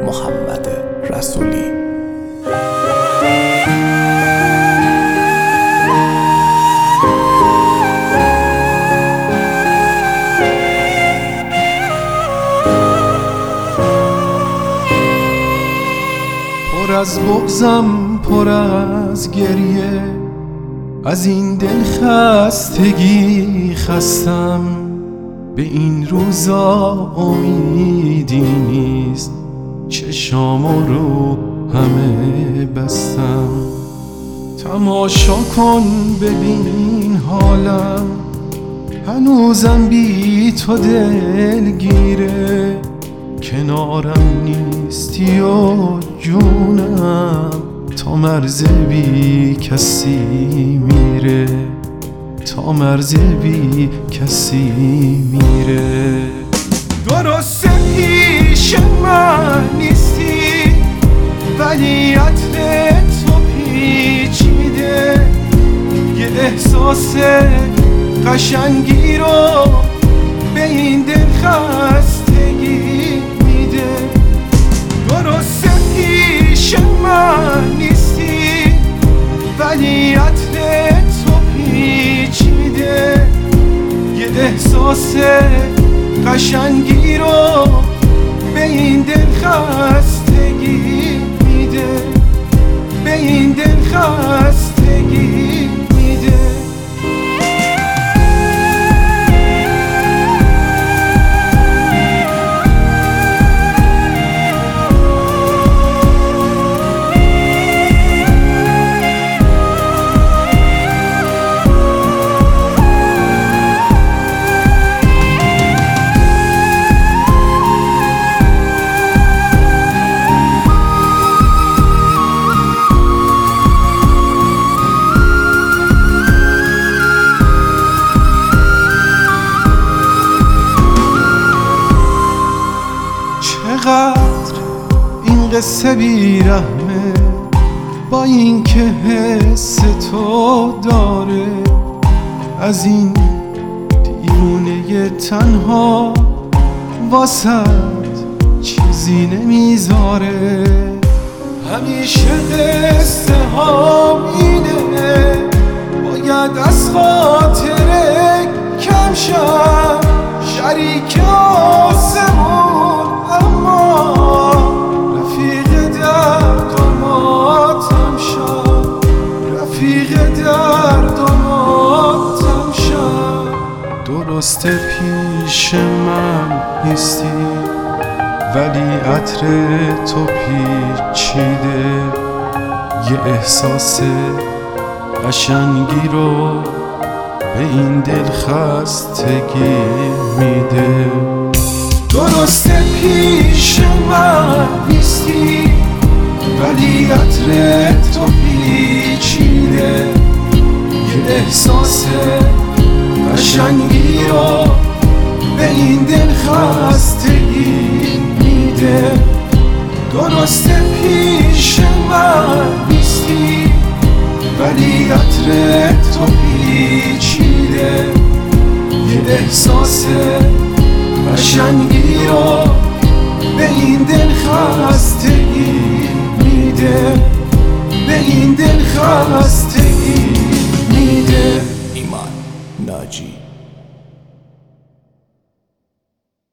محمد رسولی. پر از بغضم، پر از گریه، از این دل خستگی خستم. به این روزا امیدی نیست، چشامو رو همه بستم. تماشا کن ببین حالم، هنوزم بی تو دلگیره. کنارم نیستی و جونم تا مرز بی کسی میره، تا مرز بی کسی میره. درسته پیش من نیستی، ولی عطر تو پیچیده. یه احساس قشنگی رو به این دل خستگی میده. درسته پیش من نیستی، ولی عطر تو پیچیده. یه احساس قشنگی رو به این دل خستگی میده، به این دل خستگی میده. چقدر این قصه بیرحمه، با این که حس تو داره. از این دیوونه تنها واسد چیزی نمیذاره. همیشه قصه ها اینه، باید از خاطر کم شم. شریک آسمون اما رفیق درد و ماتم شد، رفیق درد و ماتم شد. درسته پیش من نیستی، ولی عطر تو پیچیده. یه احساس قشنگی رو به این دل خستگی میده. درسته پیش من نیستی، ولی عطر تو پیچیده. یه احساس قشنگی رو به این دل خستگی میده. درسته پیش من نیستی، ولی عطر تو پیچیده. یه احساس قشنگی رو به این دل خستگی میده، به این دل خستگی میده. ایمان ناجی.